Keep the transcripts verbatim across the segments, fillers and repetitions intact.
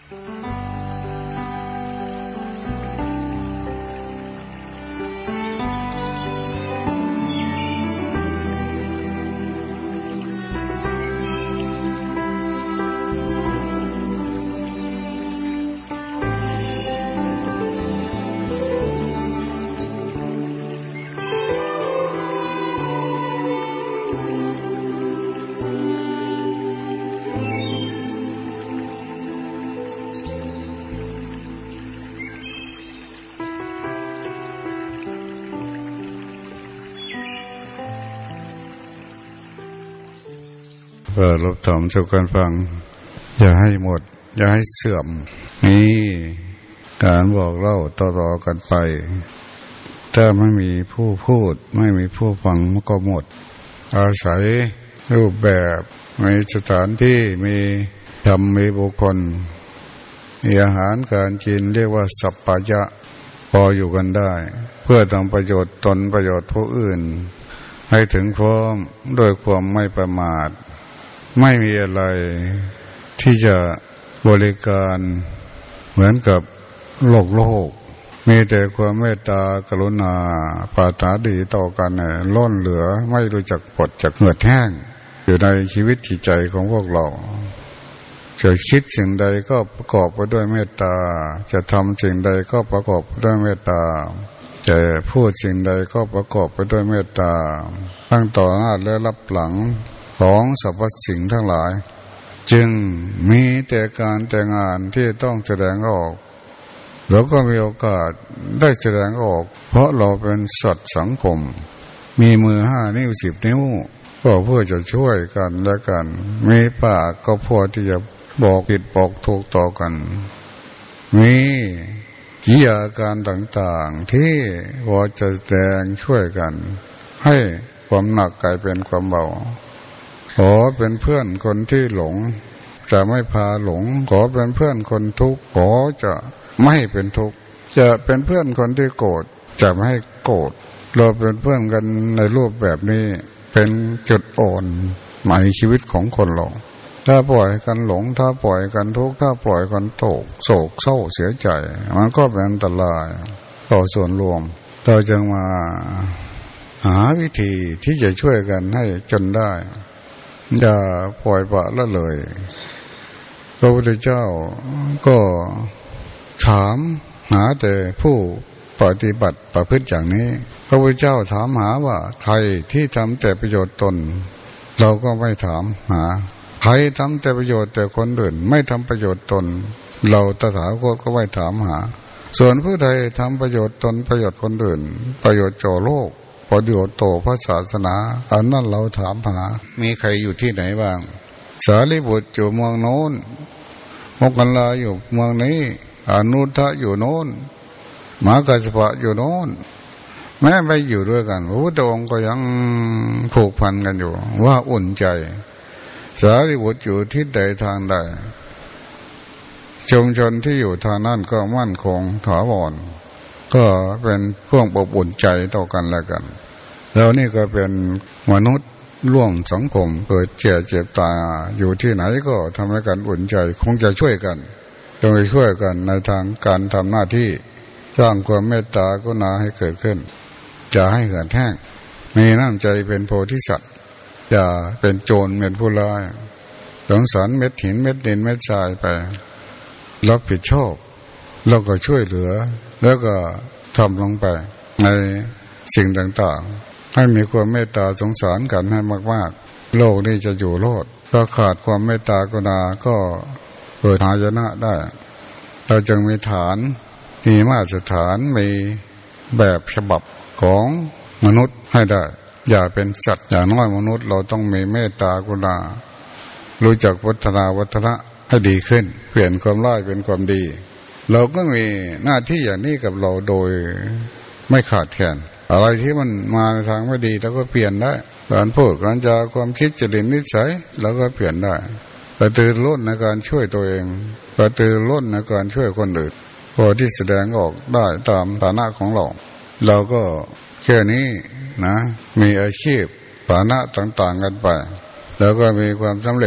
เออรับถามสู่กันฟังอย่าให้หมดอย่าให้เสื่อมนี่การบอกเล่าต่อๆกันไปถ้าไม่มีผู้พูดไม่มีผู้ฟังมันก็หมดอาศัยรูปแบบมีสถานที่มีธรรมมีบุคคลมีอาหารการกินเรียกว่าสัพพยะพออยู่กันได้เพื่อทำประโยชน์ตนประโยชน์ผู้อื่นให้ถึงพร้อมโดยความไม่ประมาทไม่มีอะไรที่จะบริการเหมือนกับโลกโลกมีแต่ความเมตตากรุณาปรารถนาดีต่อกันเนี่ยล้นเหลือไม่รู้จักปดจักเหือดแห้งอยู่ในชีวิตจิตใจของพวกเราจะคิดสิ่งใดก็ประกอบไปด้วยเมตตาจะทำสิ่งใดก็ประกอบไปด้วยเมตตาจะพูดสิ่งใดก็ประกอบไปด้วยเมตตาตั้งต่อหน้าและรับหลังของสรรพสิ่งทั้งหลายจึงมีแต่การแต่งานที่ต้องแสดงออกเราก็มีโอกาสได้แสดงออกเพราะเราเป็นสัตว์สังคมมีมือห้านิ้วสิบนิ้วก็เพื่อจะช่วยกันและกันมีปากก็พอที่จะบอกผิดบอกถูกต่อกันมีกิริยาการต่างๆที่พอจะแสดงช่วยกันให้ความหนักกลายเป็นความเบาขอเป็นเพื่อนคนที่หลงจะไม่พาหลงขอเป็นเพื่อนคนทุกข์ขอจะไม่เป็นทุกข์จะเป็นเพื่อนคนที่โกรธจะไม่ให้โกรธเราเป็นเพื่อนกันในรูปแบบนี้เป็นจุดอ่อนในชีวิตของคนเราถ้าปล่อยกันหลงถ้าปล่อยกันทุกข์ถ้าปล่อยกันโศกโศกเศร้าเสียใจมันก็เป็นอันตรายต่อส่วนรวมเราจึงมาหาวิธีที่จะช่วยกันให้จนได้อย่าปล่อยปละละเลยพระพุทธเจ้าก็ถามหาแต่ผู้ปฏิบัติประพฤติอย่างนี้พระพุทธเจ้าถามหาว่าใครที่ทำแต่ประโยชน์ตนเราก็ไม่ถามหาใครทำแต่ประโยชน์แต่คนอื่นไม่ทำประโยชน์ตนเราตถาคตก็ไม่ถามหาส่วนผู้ใดทำประโยชน์ตนประโยชน์คนอื่นประโยชน์ต่อโลกประโยชน์ต่อพระศาสนาอันนั้นเราถามหามีใครอยู่ที่ไหนบ้างสารีบุตรอยู่เมืองโน้นโมคคัลลาอยู่เมืองนี้อนุทะอยู่โน้นมหากัสสปะอยู่โน้นแม้ไปอยู่ด้วยกันพระพุทธองค์ก็ยังผูกพันกันอยู่ว่าอุ่นใจสารีบุตรอยู่ที่ใดทางใดชุมชนที่อยู่ทางนั้นก็มั่นคงถาวรก็เป็นเครื่องอบอุ่นใจต่อกันและกันแล้วนี่ก็เป็นมนุษย์ร่วมสังคมเกิดเจ็บเจ็บตายอยู่ที่ไหนก็ทำให้กันอุ่นใจคงจะช่วยกันจงไปช่วยกันในทางการทำหน้าที่สร้างความเมตตากรุณาให้เกิดขึ้นจะให้เหือดแห้งมีน้ำใจเป็นโพธิสัตว์อย่าเป็นโจรเป็นผู้ร้ายสงสารเม็ดหินเม็ดดินเม็ดทรายไปรับผิดชอบแล้วก็ช่วยเหลือแล้วก็ทำลงไปในสิ่งต่างๆให้มีความเมตตาสงสารกันให้มากๆโลกนี้จะอยู่รอดถ้าขาดความเมตตากรุณาก็เกิดหายนะได้เราจึงมีฐานมีมาตรฐานมีแบบฉบับของมนุษย์ให้ได้อย่าเป็นสัตว์อย่างน้อยมนุษย์เราต้องมีเมตตากรุณารู้จักพัฒนาวัฒนะให้ดีขึ้นเปลี่ยนความร้ายเป็นความดีเราก็มีหน้าที่อย่างนี้กับเราโดยไม่ขาดแคลนอะไรที่มันมาในทางไม่ดีเราก็เปลี่ยนได้การพูดการจาความคิดจริตนิสัยเราก็เปลี่ยนได้กระตือรือร้นในการช่วยตัวเองกระตือรือร้นในการช่วยคนอื่นพอที่แสดงออกได้ตามฐานะของเราเราก็แค่นี้นะมีอาชีพฐานะต่างๆกันไปแล้วก็มีความสำเร็จ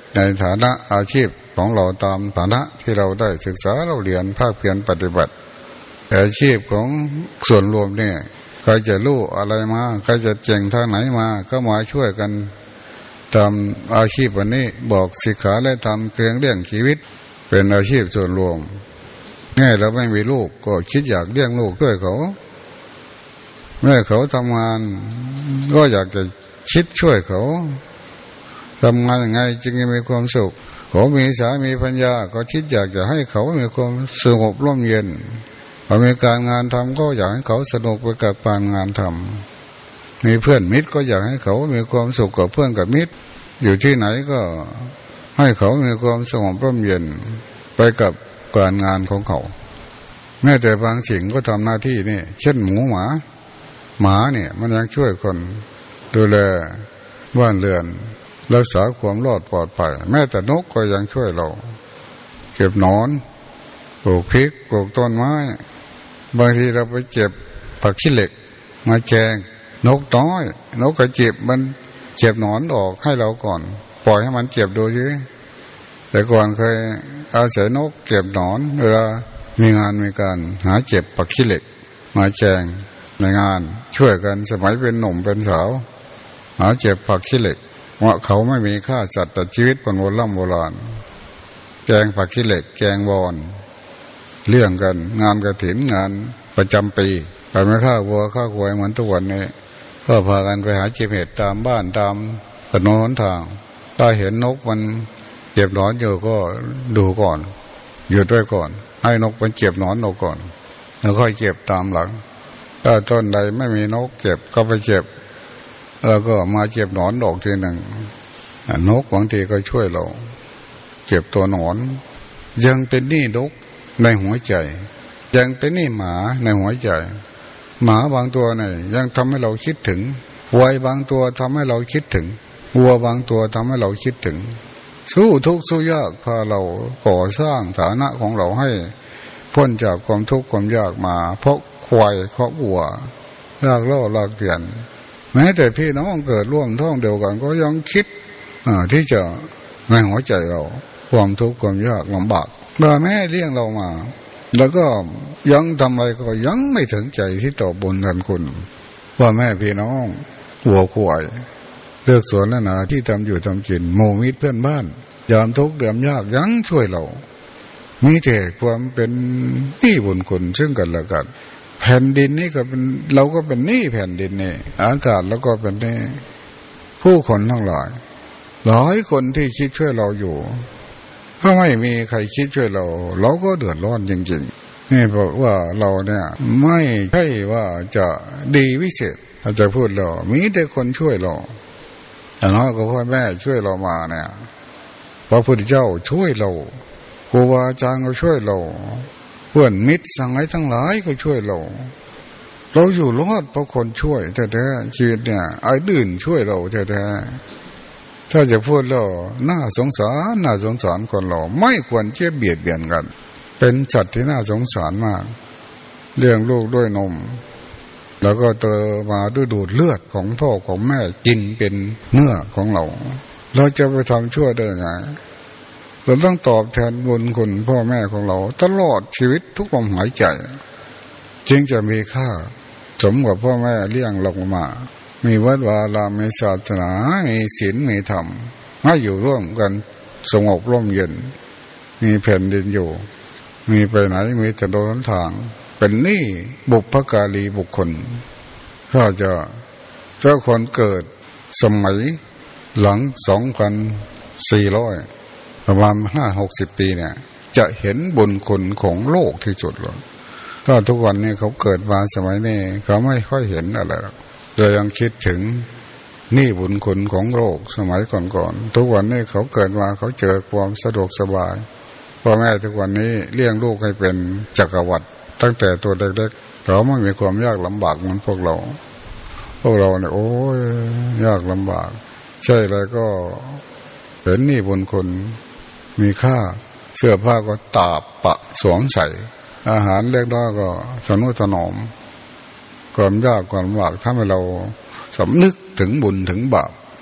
ในฐานะอาชีพของเราตามฐานะที่เราได้ศึกษาเราเรียนภาคเพียรปฏิบัติแต่อาชีพของส่วนรวมเนี่ยใครจะรู้อะไรมาใครจะเจ๋งทางไหนมาก็มาช่วยกันทำอาชีพวันนี้บอกสิกขาและทำเครื่องเลี้ยงชีวิตเป็นอาชีพส่วนรวมแม่เราไม่มีลูกก็คิดอยากเลี้ยงลูกด้วยเขาแม่เขาทำงานก็อยากจะคิดช่วยเขาทำงานยังไงจึงจะมีความสุขเขามีสามีปัญญาก็คิดอยากจะให้เขามีความสงบร่มเย็นพอมีการงานทำก็อยากให้เขาสนุกไปกับการงานทำมีเพื่อนมิตรก็อยากให้เขามีความสุขกับเพื่อนกับมิตรอยู่ที่ไหนก็ให้เขามีความสงบร่มเย็นไปกับการงานของเขาแม้แต่บางสิ่งก็ทำหน้าที่นี่เช่นหมูหมาหมาเนี่ยมันยังช่วยคนดูแลบ้านเรือนรักษาความรอดปลอดภัยแม้แต่นกก็ยังช่วยเราเก็บหนอนปลูกพริกปลูกต้นไม้บางทีเราไปเจ็บผักขี้เหล็กมาแจงนกน้อยนกกระจิบมันเจ็บหนอนออกให้เราก่อนปล่อยให้มันเจ็บดูสิแต่ก่อนเคยอาศัยนกเก็บหนอนเวลามีงานมีการหาเจ็บผักขี้เหล็กมาแจงในงานช่วยกันสมัยเป็นหนุ่มเป็นสาวหาเจ็บผักขี้เหล็กว่าเขาไม่มีค่าสัตว์แต่ชีวิตเป็นโบราณโบราณแกงผักขี้เหล็กแกงบอนเรื่องกันงานกฐินงานประจำปีไปไม่ฆ่าวัวฆ่าควายเหมือนทุกวันนี้ก็พากันไปหาเจ็บเห็ดตามบ้านตามถนนหนทางถ้าเห็นนกมันเจ็บหนอนอยู่ก็ดูก่อนหยุดไว้ก่อนให้นกมันเจ็บหนอนออกก่อนแล้วค่อยเจ็บตามหลังถ้าต้นใดไม่มีนกเจ็บก็ไปเจ็บแล้วก็มาเจ็บหนอนดอกทีหนึ่งนกบางทีก็ช่วยเราเจ็บตัวหนอนยังเป็นหนี้นกในหัวใจยังเป็นหนี้หมาในหัวใจหมาบางตัวเนี่ยยังทำให้เราคิดถึงวัวบางตัวทำให้เราคิดถึงวัวบางตัวทำให้เราคิดถึงสู้ทุกข์สู้ยากพาเราก่อสร้างฐานะของเราให้พ้นจากความทุกข์ความยากมาเพราะควายเพราะวัวลากล่อลากเกียนแม้แต่พี่น้องเกิดร่วมท้องเดียวกันก็ยังคิดที่จะในหัวใจเราความทุกข์ความยากลำบากเมื่อแม่เลี้ยงเรามาแล้วก็ยังทำอะไรก็ยังไม่ถึงใจที่ตอบบุญทันคุณว่าแม่พี่น้องหัวควายเลือกสวนแล้วนะที่ทำอยู่ทำกินโมมิตรเพื่อนบ้านยามทุกข์เดือดยากยังช่วยเรามีแต่ความเป็นหนี้บุญคุณซึ่งกันและกันแผ่นดินนี่ก็เป็นเราก็เป็นหนี้แผ่นดินนี่อากาศแล้วก็เป็นหนี้ผู้คนทั้งหลายหลายคนที่คิดช่วยเราอยู่ถ้าไม่มีใครคิดช่วยเราเราก็เดือดร้อนจริงๆนี่บอกว่าเราเนี่ยไม่ใช่ว่าจะดีวิเศษอาจจะพูดเรามีแต่คนช่วยเราแต่น้อยก็พ่อแม่ช่วยเรามาเนี่ยพระพุทธเจ้าช่วยเราครูบาอาจารย์ก็ช่วยเราเพื่อนมิตรสังฆะทั้งหลายก็ช่วยเราเราอยู่รอดเพราะคนช่วยแท้ๆชีวิตเนี่ยไอ้ดื่นช่วยเราแท้ๆถ้าจะพูดแล้วน่าสงสารน่าสงสารคนเราไม่ควรจะเบียดเบียนกันเป็นสัตว์ที่น่าสงสารมากเลี้ยงลูกด้วยนมแล้วก็เติมมาด้วยดูดเลือดของพ่อของแม่กินเป็นเนื้อของเราเราจะไปทำชั่วได้ยังไงเราต้องตอบแทนบุญคุณพ่อแม่ของเราตลอดชีวิตทุกลมหายใจจึงจะมีค่าสมกับพ่อแม่เลี้ยงเรามามีวัดวาลามีศาสนามีศีลมีธรรมให้อยู่ร่วมกันสงบร่มเย็นมีแผ่นดินอยู่มีไปไหนมีถนนทางเป็นหนี้บุพการีบุคคลถ้าจะเจ้าคนเกิดสมัยหลังสองพันสี่ร้อยประมาณห้าหกสิบปีเนี่ยจะเห็นบุญคุณของโลกที่สุดเลยถ้าทุกวันนี้เขาเกิดมาสมัยนี้เขาไม่ค่อยเห็นอะไรหรอกเลยยังคิดถึงหนี้บุญคุณของโลกสมัยก่อนๆทุกวันนี้เขาเกิดมาเขาเจอความสะดวกสบายพ่อแม่ทุกวันนี้เลี้ยงลูกให้เป็นจักรวรรดิตั้งแต่ตัวเล็กๆเขาไม่มีความยากลำบากเหมือนพวกเราพวกเราเนี่ยโอ้ยยากลำบากใช่เลยก็เห็นหนี้บุญคุณมีค่าเสื้อผ้าก็ตาบปะสวมใส่อาหารเล็กน้อยก็สนุถนอมความยากความลำบากทำให้เราสำนึกถึงบุญถึงบาป พ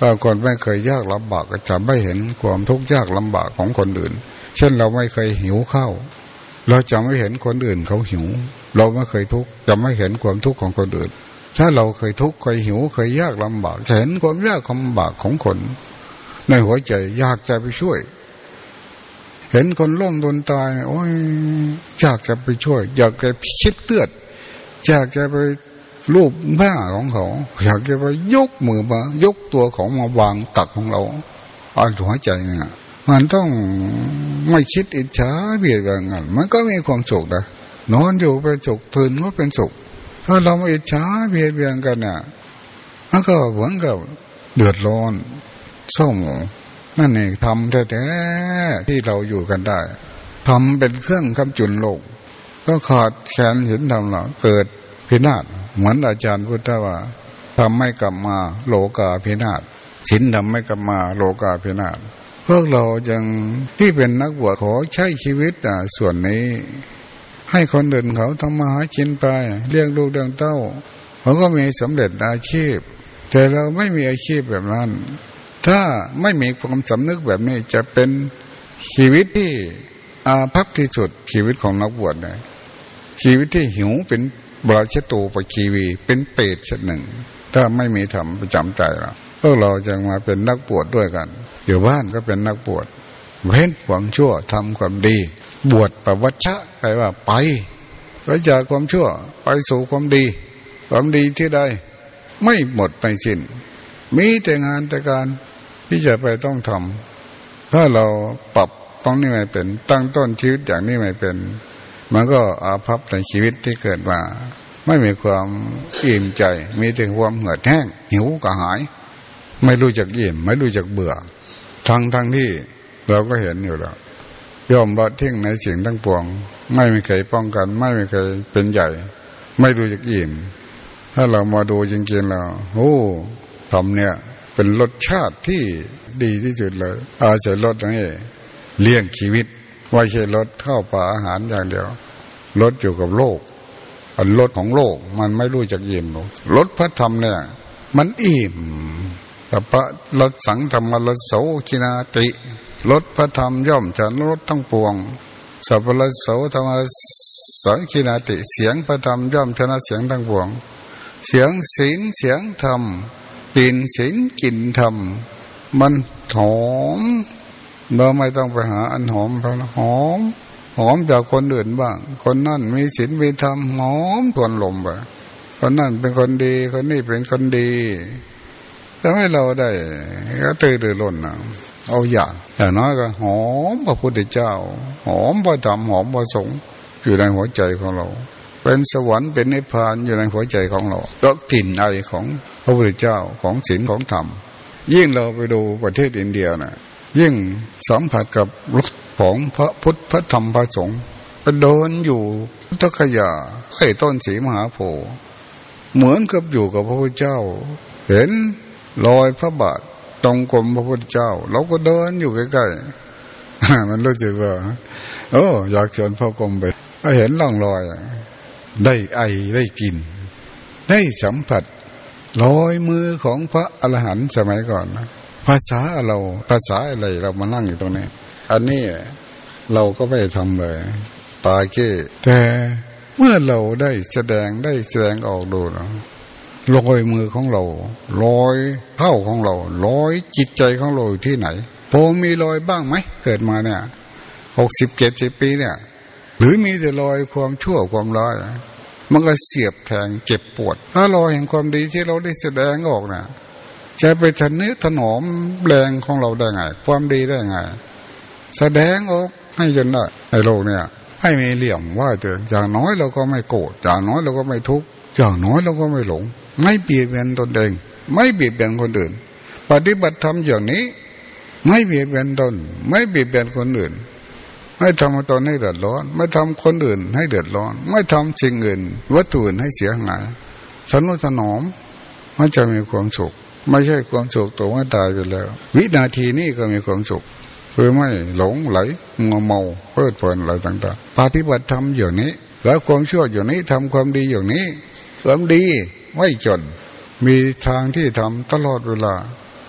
ถ้าคนไม่เคยยากลำบากก็จะไม่เห็นความทุกข์ยากลำบากของคนอื่นเช่นเราไม่เคยหิวข้าวเราจะไม่เห็นคนอื่นเขาหิวเราไม่เคยทุกข์จะไม่เห็นความทุกข์ของคนอื่นถ้าเราเคยทุกข์เคยหิวเคยยากลำบากจะเห็นความยากลำบากของคนในหัวใจอยากจะไปช่วยเห็นคนล้มโดนตายโอ้ยอยากจะไปช่วยอยากจะชิดเตือดอยากจะไปรูปบ้าของเขาอยากจะไปยกมือมายกตัวของมาวางตักของเราอันหัวใจเนี่ยมันต้องไม่คิดอิจฉาเบียดเบียนกันมันก็มีความสุขนะนอนอยู่เป็นสุขตื่นก็เป็นสุขถ้าเราไม่อิจฉาเบียดเบียนกันเนี่ยมันก็เหมือนกับเดือดร้อนเศร้าหมองนั่นเองทำแท้ๆที่เราอยู่กันได้ทำเป็นเครื่องกำจุนโลกก็ขาดแคลนศีลธรรมเราเกิดพินาศเหมือนอาจารย์พุทธว่าทำไม่กลับมาโลกาพินาศศีลธรรมไม่กลับมาโลกาพินาศพวกเรายังที่เป็นนักบวชขอใช้ชีวิตอ่ะส่วนนี้ให้คนอื่นเขาทำมาหากินไปเลี้ยงลูกเลี้ยงเต้าเขาก็มีสำเร็จอาชีพแต่เราไม่มีอาชีพแบบนั้นถ้าไม่มีความสำนึกแบบนี้จะเป็นชีวิตที่อาภัพที่สุดชีวิตของนักบวชเนี่ยชีวิตที่หิวเป็นบราชตูปชีวีเป็นเปรตชนิดหนึ่งถ้าไม่มีธรรมประจำใจเราพวกเราจะมาเป็นนักบวชด้วยกันอยู่บ้านก็เป็นนักบวชเว้นความชั่วทำความดีบวชปวัชชะแปลว่าไปไปจากความชั่วไปสู่ความดีความดีที่ใดไม่หมดไม่สิ้นมีแต่งานแต่การที่จะไปต้องทำถ้าเราปรับตรงนี้ไม่เป็นตั้งต้นชีวิตอย่างนี้ไม่เป็นมันก็อาภัพในชีวิตที่เกิดมาไม่มีความอิ่มใจมีแต่ความเหือดแห้งหิวกระหายไม่รู้จักอิ่มไม่รู้จักเบื่อทั้งทั้งที่เราก็เห็นอยู่แล้วยอมละทิ้งในสิ่งทั้งปวงไม่มีใครป้องกันไม่มีใครเป็นใหญ่ไม่รู้จักอิ่มถ้าเรามาดูจริงๆแล้วโอ้ทำเนี่ยเป็นรสชาติที่ดีที่สุดเลยอาศัยรสนี้เลี้ยงชีวิตไม่ใช่รสข้าวปลาอาหารอย่างเดียวรสอยู่กับโลกอันรสของโลกมันไม่รู้จักอิ่มหรอกรสพระธรรมเนี่ยมันอิ่มแต่พระรสสังธรรมรสโสคินาติรสพระธรรมย่อมจะรสทั้งปวงสัพพรสโสธรรมสังคินาติเสียงพระธรรมย่อมชนะเสียงทั้งปวงเสียงศีลเสียงธรรมกลิ่นศีลกลิ่นธรรมมันหอมเราไม่ต้องไปหาอันหอมเพราะหอมหอมจากคนอื่นบ้างคนนั่นมีศีลมีธรรมหอมทวนลมไปคนนั่นเป็นคนดีคนนี้เป็นคนดีทำให้เราได้ก็ตื่นตื่นล้นนะเอาอย่างอย่างน้อยก็หอมพระพุทธเจ้าหอมพระธรรมหอมพระสงฆ์อยู่ในหัวใจของเราเป็นสวรรค์เป็นนิพพานอยู่ในหัวใจของเราก็กลิ่นไอของพระพุทธเจ้าของศีลของธรรมยิ่งเราไปดูประเทศอินเดียน่ะยิ่งสัมผัสกับรสของพระพุทธพระธรรมพระสงฆ์ไปเดินอยู่พุทธคยาใกล้ต้นศรีมหาโพธิ์เหมือนกับอยู่กับพระพุทธเจ้าเห็นรอยพระบาทตรงกรมพระพุทธเจ้าเราก็เดินอยู่ใกล้ๆมันรู้สึกว่าโอ้อยากชวนพ่อกรมไปก็เห็นร่องรอยได้ไอได้กลิ่นได้สัมผัสรอยมือของพระอรหันต์สมัยก่อนนะภาษาเราภาษาอะไรเรามานั่งอยู่ตรงนี้อันนี้เราก็ไม่ทำเลยตาเก้แต่เมื่อเราได้แสดงได้แสดงออกดูนะรอยมือของเรารอยเท้าของเรารอยจิตใจของเราอยู่ที่ไหนพอมีรอยบ้างไหมเกิดมาเนี่ยหกสิบเจ็ดสิบปีเนี่ยหรือมีแต่รอยความชั่วความร้ายมันก็เสียบแทงเจ็บปวดถ้ารอยแห่งความดีที่เราได้แสดงออกเนี่ยจะไปทะนุถนอมแรงของเราได้ไงความดีได้ไงแสดงออกให้จนได้ในโลกเนี่ยให้มีเหลี่ยมว่าเถอะอย่างน้อยเราก็ไม่โกรธอย่างน้อยเราก็ไม่ทุกข์อย่างน้อยเราก็ไม่หลงไม่เบียดเบียนตนเองไม่เบียดเบียนคนอื่นปฏิบัติธรรมอย่างนี้ไม่เบียดเบียนตนไม่เบียดเบียนคนอื่นไม่ทำตนให้เดือดร้อนไม่ทำคนอื่นให้เดือดร้อนไม่ทำสิ่งอื่นวัตถุอื่นให้เสียหายทนุถนอมมันจะมีความสุขไม่ใช่ความสุขตัวว่าตายไปแล้ววินาทีนี้ก็มีความสุขคือไม่หลงไหลงัวเมาเพลิดเพลินอะไรต่างๆปฏิบัติธรรมอย่างนี้แล้วความชั่วอย่างนี้ทำความดีอย่างนี้ความดีไม่จนมีทางที่ทำตลอดเวลา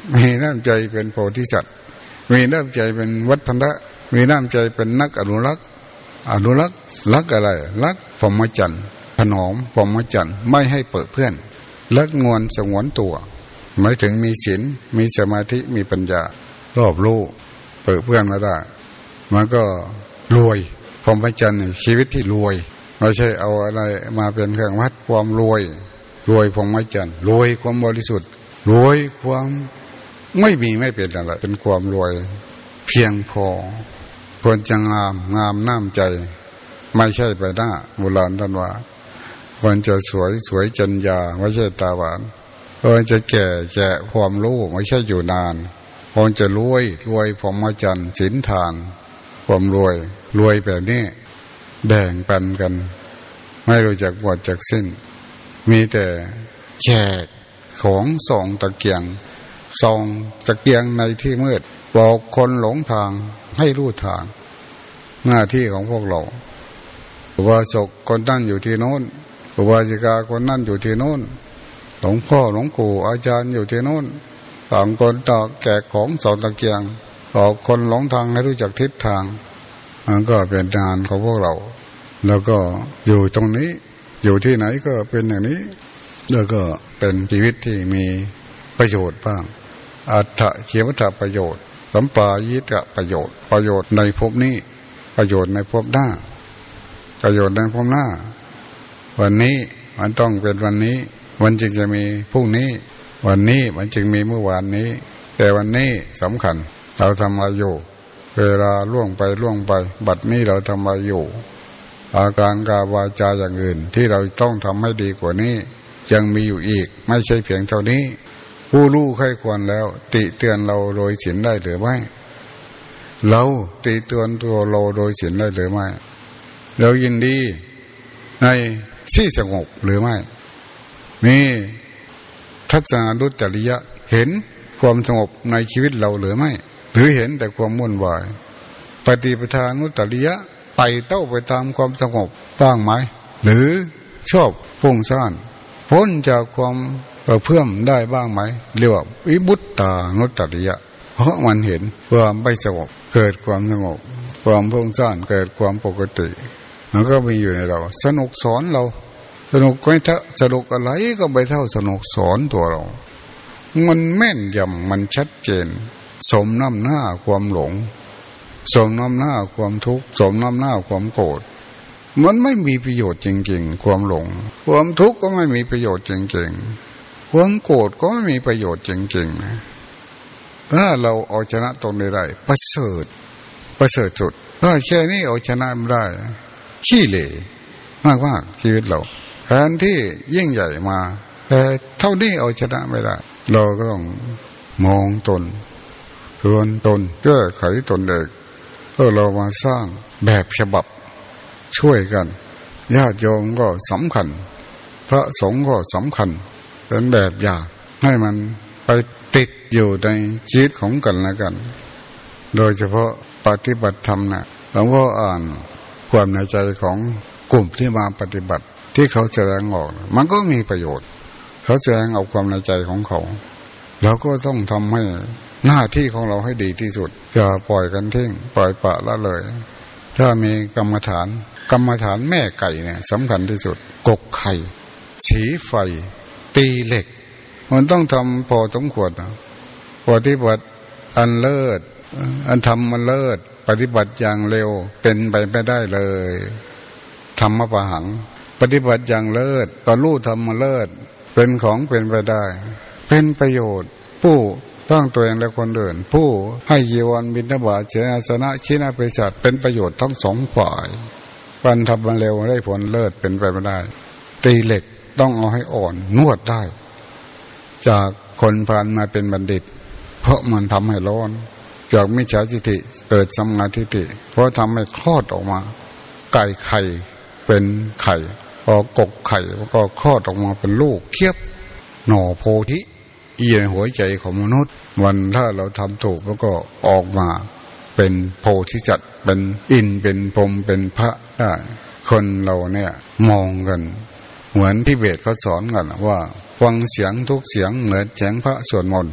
มีน้ำใจเป็นโพธิสัตว์มีน้ำใจเป็นวัฒนะมีน้ำใจเป็นนักอนุรักษ์อนุรักษ์รักอะไรรักพรหมจรรย์ถนอมพรหมจรรย์ไม่ให้เปิดเพื่อนรักงวนสงวนตัวหมายถึงมีศีลมีสมาธิมีปัญญารอบรู้เปิดเพื่อนมาได้มันก็รวยพรหมจรรย์ชีวิตที่รวยไม่ใช่เอาอะไรมาเป็นเครื่องวัดความรวยรวยพรหมจรรย์รวยความบริสุทธิ์รวยความไม่มีไม่เป็นอะไรเป็นความรวยเพียงพอควรจะงามงามน้ำใจไม่ใช่ไปหน้าโบราณท่านว่าควรจะสวยสวยจัญญาไม่ใช่ตาหวานควรจะแก่แก่ความรู้ไม่ใช่อยู่นานควรจะรวยรวยพรหมจรรย์ศีลทานความรวยรวยแบบนี้แบ่งปันกันไม่รู้จักหมดจักสิ้นมีแต่แจกของส่องตะเกียงส่องตะเกียงในที่มืดบอกคนหลงทางให้รู้ทางหน้าที่ของพวกเราอุบาสกคนนั่นอยู่ที่โน้นอุบาสิกาคนนั่นอยู่ที่โน้นหลวงพ่อหลวงปู่อาจารย์อยู่ที่โน้นต่างคนต่างแจกของส่องตะเกียงบอกคนหลงทางให้รู้จักทิศทางมันก็เป็นงานของพวกเราแล้วก็อยู่ตรงนี้อยู่ที่ไหนก็เป็นอย่างนี้แล้วก็เป็นชีวิตที่มีประโยชน์บ้างอัตถะเขียวัตถะประโยชน์สัมปายิตะประโยชน์ประโยชน์ในภพนี้ประโยชน์ในภพหน้าประโยชน์ในภพหน้าวันนี้มันต้องเป็นวันนี้มันจึงจะมีพรุ่งนี้วันนี้มันจึงมีเมื่อวานนี้แต่วันนี้สำคัญเราทำอะไรอยู่เวลาล่วงไปล่วงไปบัดนี้เราทำอะไรอยู่อาการกายวาจาอย่างอื่นที่เราต้องทำให้ดีกว่านี้ยังมีอยู่อีกไม่ใช่เพียงเท่านี้ผู้รู้ใครควรแล้วติเตือนเราโดยศีลได้หรือไม่เราติเตือนตัวเราโดยศีลได้หรือไม่เรายินดีในที่สงบหรือไม่นี่ทัศนานุจริยะเห็นความสงบในชีวิตเราหรือไม่หรือเห็นแต่ความวุ่นวายปฏิปทานุจริยะไต่เต้าไปตามความสงบบ้างไหมหรือชอบฟุ้งซ่านพ้นจากความเพิ่มได้บ้างไหมเรียกว่าวิมุตตานุจริยะเพราะมันเห็นความไม่สงบเกิดความสงบความฟุ้งซ่านเกิดความปกติมันก็มีอยู่ในเราสนุกสอนเราสนุกไม่เท่าสนุกอะไรก็ไม่เท่าสนุกสอนตัวเรามันแม่นยำมันชัดเจนสมน้ำหน้าความหลงสมน้ำหน้าความทุกข์สมน้ำหน้าความโกรธมันไม่มีประโยชน์จริงๆความหลงความทุกข์ก็ไม่มีประโยชน์จริงๆความโกรธก็ไม่มีประโยชน์จริงๆถ้าเราเอาชนะตรงนี้ได้ประเสริฐประเสริฐสุดถ้าแค่นี้เอาชนะไม่ได้ขี้เหร่มากๆชีวิตเราแทนที่ยิ่งใหญ่มาแต่เท่านี้เอาชนะไม่ได้เราก็ต้องมองตนเตือนตนแก้ไขตนเองเพื่อเรามาสร้างแบบฉบับช่วยกันญาติโยมก็สำคัญพระสงฆ์ก็สำคัญเป็นแบบอย่างให้มันไปติดอยู่ในชีวิตของกันและกันโดยเฉพาะปฏิบัติธรรมนะหลวงพ่ออ่านความในใจของกลุ่มที่มาปฏิบัติที่เขาแสดงออกมันก็มีประโยชน์เขาแสดงออกความในใจของเขาเราก็ต้องทำให้หน้าที่ของเราให้ดีที่สุดอย่าปล่อยกันทิ้งปล่อยปละละเลยถ้ามีกรรมฐานกรรมฐานแม่ไก่เนี่ยสำคัญที่สุดกกไข่สีไฟตีเหล็กมันต้องทำพอสมควรนะปฏิบัติอันเลิศอันทำมันเลิศปฏิบัติอย่างเร็วเป็นไปไม่ได้เลยธรรมปะหังปฏิบัติอย่างเลิศก็รู้ธรรมมันเลิศเป็นของเป็นไปได้เป็นประโยชน์ผู้ตั้งตัวเองและคนอื่นผู้ให้ยีวรบิณฑบาตเสนาสนะชินาเภสัชเป็นประโยชน์ทั้งสองฝ่ายการทำมันเร็วได้ผลเลิศเป็นไปไม่ได้ตีเหล็กต้องเอาให้อ่อนนวดได้จากคนพาลมาเป็นบัณฑิตเพราะมันทำให้ร้อนจากมิจฉาทิฏฐิเกิดสัมมาทิฏฐิเพราะทำให้คลอดออกมาไก่ไข่เป็นไข่พอกกไข่ก็คลอดออกมาเป็นลูกเคียบหน่อโพธิเอียหัวใจของมนุษย์วันถ้าเราทำถูกแล้วก็ออกมาเป็นโพธิจัตเป็นอินเป็นพรหมเป็นพระได้คนเราเนี่ยมองกันเหมือนที่เบสเขาสอนกันว่าฟังเสียงทุกเสียงเหมือนเสียงพระสวดมนต์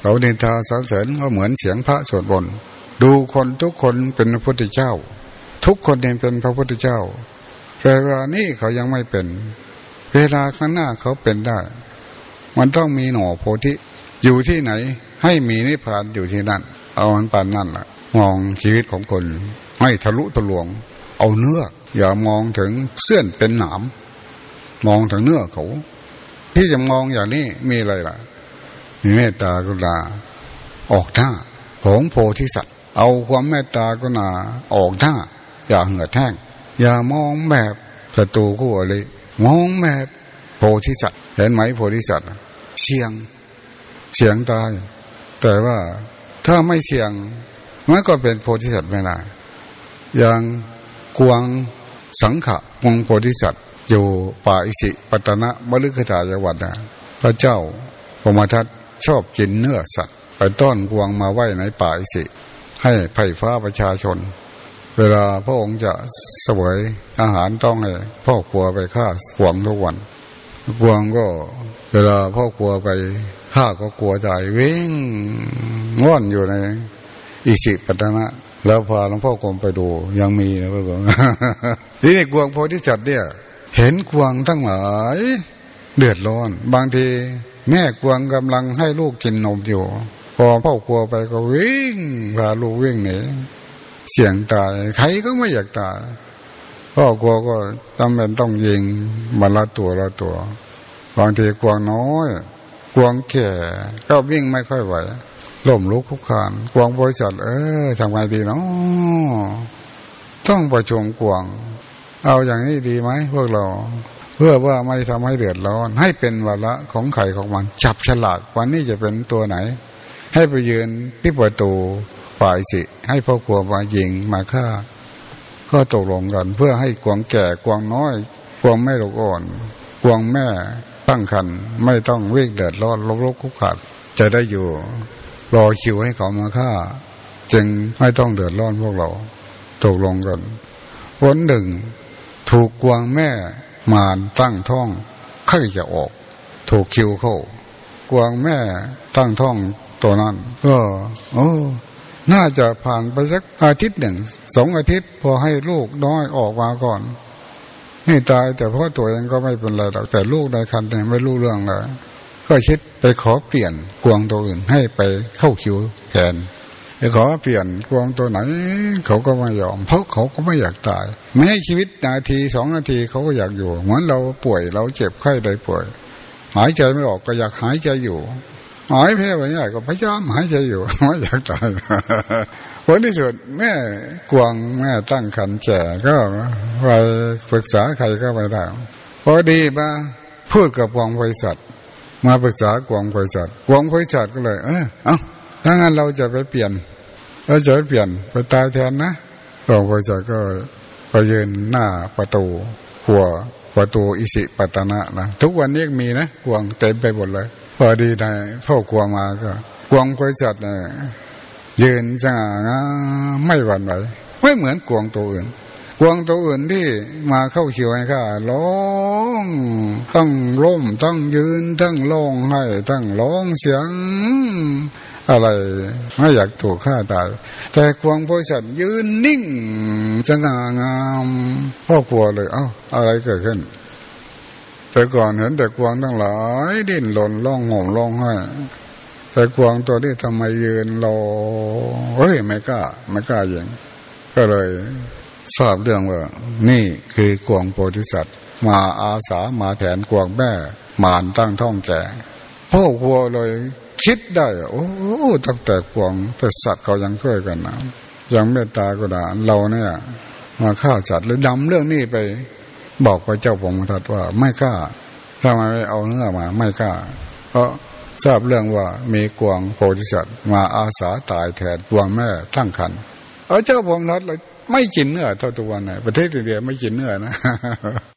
เขานินทาสรรเสริญก็เหมือนเสียงพระสวดมนต์ดูคนทุกคนเป็นพระพุทธเจ้าทุกคนเป็นพระพุทธเจ้าแต่เวลานี้เขายังไม่เป็นเวลาข้างหน้าเขาเป็นได้มันต้องมีหน่อโพธิอยู่ที่ไหนให้มีนิพพานอยู่ที่นั่นเอามันปานนั่นล่ะมองชีวิตของคนให้ทะลุทะลวงเอาเนื้ออย่ามองถึงเส้นเป็นหนามมองถึงเนื้อเขาที่จะมองอย่างนี้มีอะไรล่ะมีเมตตากรุณาออกหน้าของโพธิสัตว์เอาความเมตตากรุณาออกหน้าอย่าเหือดแห้งอย่ามองแบบศัตรูคู่อริมองแบบโพธิสัตว์เห็นไหมโพธิสัตว์เสี่ยงเสี่ยงตายแต่ว่าถ้าไม่เสี่ยงมันก็เป็นโพธิสัตว์ไม่ได้อย่างกวางสังขะกวางโพธิสัตว์อยู่ป่าอิสิปตนะมฤคทายวันนะพระเจ้าพมทัตชอบกินเนื้อสัตว์ไปต้อนกวางมาไว้ในป่าอิสิให้ไผ่ฟ้าประชาชนเวลาพระองค์จะเสวยอาหารต้องให้พ่อครัวไปฆ่ากวางทุกวันกวางก็เวลาพ่อครัวไปฆ่าก็กลัวตายวิ่งง่อนอยู่ในอิสิปตนะแล้วพาหลวงพ่อกรมไปดูยังมีนะพ่อกรมทีนี้กวางโพธิสัตว์เนี่ยเห็นกวางทั้งหลายเดือดร้อนบางทีแม่กวางกำลังให้ลูกกินนมอยู่พอพ่อครัวไปก็วิ่งพาลูกวิ่งหนีเสี่ยงตายใครก็ไม่อยากตายพ่อกลัวก็จำเป็นต้องยิงมาละตัวละตัวบางทีกวางน้อยกวางแก่ก็วิ่งไม่ค่อยไหวล้มลุกคลุกคลานกวางบริษัทเออทำไงดีเนาะต้องประชุมกวางเอาอย่างนี้ดีไหมพวกเราเพื่อว่าไม่ทำให้เดือดร้อนให้เป็นวาระของไข่ของมันจับฉลากวันนี้จะเป็นตัวไหนให้ไปยืนที่ประตูฝ่ายสิให้พ่อครัวมายิงมาฆ่าก็ตกลงกันเพื่อให้กวางแก่กวางน้อยกวางแม่ลูกอ่อนกวางแม่ตั้งครรภ์ไม่ต้องวิ่งเดือดร้อนลุกๆคุกคานจะได้อยู่รอคิวให้เขามาฆ่าจึงไม่ต้องเดือดร้อนพวกเราตกลงกันวันหนึ่งถูกกวางแม่มารตั้งท้องใครจะออกถูกคิวเข้ากวางแม่ตั้งท้องตัวนั้นก็โอ้น่าจะผ่านไปสักอาทิตย์หนึ่งสองอาทิตย์พอให้ลูกน้อยออกมาก่อนนี่ตายแต่พ่อตัวเองก็ไม่เป็นไรหรอกแต่ลูกในครรภ์เนี่ยไม่รู้เรื่องเลยก็คิดไปขอเปลี่ยนกวางตัวอื่นให้ไปเข้าคิวแทนไปขอเปลี่ยนกวางตัวไหนเขาก็ไม่ยอมเพราะเขาก็ไม่อยากตายแม้ชีวิตนาทีสองนาทีเขาก็อยากอยู่เหมือนเราป่วยเราเจ็บไข้ได้ป่วยหายใจไม่ออกก็อยากหายใจอยู่หายแพ้ไปเนี่ยก็พยายามหายใจอยู่ไม่อยากตายผลที่สุดแม่กวางแม่ตั้งครรภ์แก่ก็ไปปรึกษาใครก็ไม่ได้พอดีมาพูดกับกวางบริษัทมาปรึกษากวางบริษัทกวางบริษัทก็เลยเออเอ้าถ้างั้นเราจะไปเปลี่ยนเราจะไปเปลี่ยนไปตายแทนนะกวางบริษัทก็ไปยืนหน้าประตูหัวประตูอิสิปตนะนะทุกวันนี้มีนะกวางเต็มไปหมดเลยพอดีนายพ่อกวางมาก็กวางบริษัทเนี่ยยืนสง่างามไม่หวั่นไหวไม่เหมือนกวางตัวอื่นกวางตัวอื่นที่มาเข้าคิวให้ข้าร้องตั้งล้มตั้งยืนตั้งร้องให้ตั้งร้องเสียงอะไรไม่อยากถูกฆ่าตายแต่กวางบริษัทยืนนิ่งสง่างามพ่อกลัวเลยเอ้าอะไรเกิดขึ้นแต่ก่อนเห็นแต่กวางทั้งหลายดิ้นรนร้องห่มร้องไห้แต่กวางตัวนี้ทำไมยืนรอเฮ้ยไม่กล้าไม่กล้ายิงก็เลยทราบเรื่องว่านี่คือกวางโพธิสัตว์มาอาสามาแทนกวางแม่มารตั้งท้องแก่พ่อครัวเลยคิดได้โอ้ตั้งแต่กวางแต่สัตว์เขายังช่วยกันนะยังเมตตากรุณาเราเนี่ยมาฆ่าสัตว์หรือนำเรื่องนี้ไปบอกพระเจ้าพงศ์ทัตว่าไม่กล้าถ้าไม่เอาเนื้อมาไม่กล้าเพราะทราบเรื่องว่ามีกวางโพธิสัตว์มาอาสาตายแทนกวางแม่ตั้งครรภ์เอาเจ้าพงศ์ทัตเลยไม่กินเนื้อเท่าตัววันไหนประเทศอินเดียไม่กินเนื้อนะ